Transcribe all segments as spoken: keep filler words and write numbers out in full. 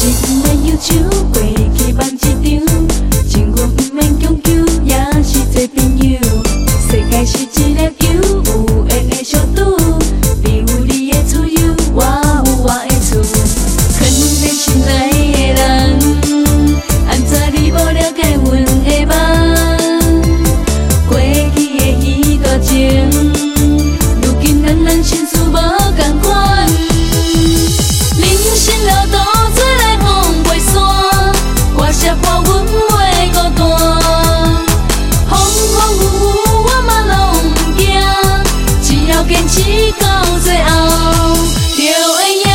毋免忧愁，过去万一场，情缘毋免强求，也是做朋友。世界是一粒球，有缘的相拄，你有你的自由，我有我的厝。肯定心内的人，安怎你无了解阮的梦？过去的彼段情，如今咱咱心事无同款。人生路途做来风袂散，歌写破阮袂孤单。风风雨雨我嘛拢毋惊，只要坚持到最后，就会赢。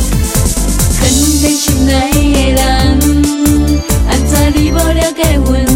肯定心内的人，安怎你无了解阮？